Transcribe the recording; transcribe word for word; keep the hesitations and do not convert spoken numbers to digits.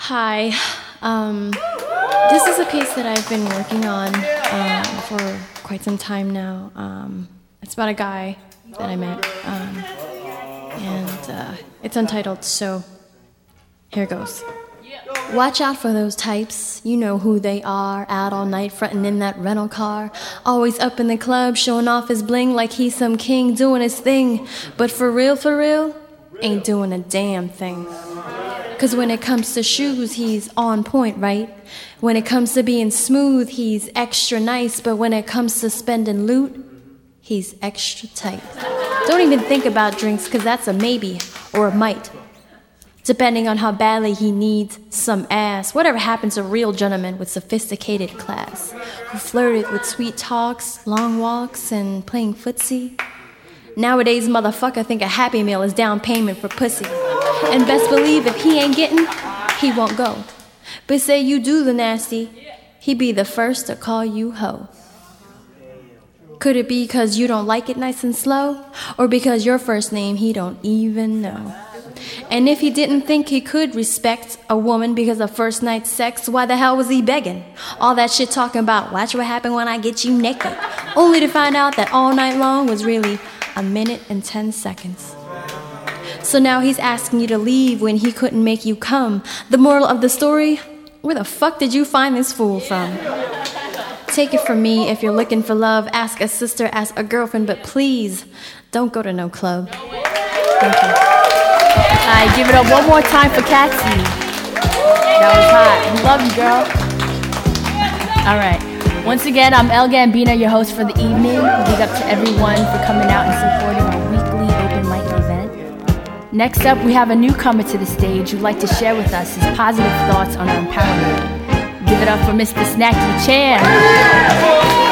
Hi. Um, this is a piece that I've been working on um, for quite some time now. Um, it's about a guy that I met, um, and uh, it's untitled, so here goes. Watch out for those types, you know who they are, out all night frontin' in that rental car, always up in the club showing off his bling like he's some king doing his thing, but for real, for real, ain't doing a damn thing. Cause when it comes to shoes, he's on point, right? When it comes to being smooth, he's extra nice, but when it comes to spending loot, he's extra tight. Don't even think about drinks, cause that's a maybe or a might, depending on how badly he needs some ass. Whatever happened to real gentlemen with sophisticated class, who flirted with sweet talks, long walks, and playing footsie? Nowadays, motherfucker think a Happy Meal is down payment for pussy. And best believe if he ain't getting, he won't go. But say you do the nasty, he be the first to call you hoe. Could it be because you don't like it nice and slow? Or because your first name he don't even know? And if he didn't think he could respect a woman because of first night sex, why the hell was he begging? All that shit talking about, watch what happen when I get you naked, only to find out that all night long was really a minute and ten seconds. So now he's asking you to leave when he couldn't make you come. The moral of the story, where the fuck did you find this fool from? Take it from me, if you're looking for love, ask a sister, ask a girlfriend, but please, don't go to no club. Thank you. All right, give it up one more time for Catsy. That was hot. We love you, girl. All right. Once again, I'm El Gambino, your host for the evening. Big up to everyone for coming out and supporting our weekly open mic event. Next up, we have a newcomer to the stage who'd like to share with us his positive thoughts on our empowerment. Give it up for Mister Snacky Chan.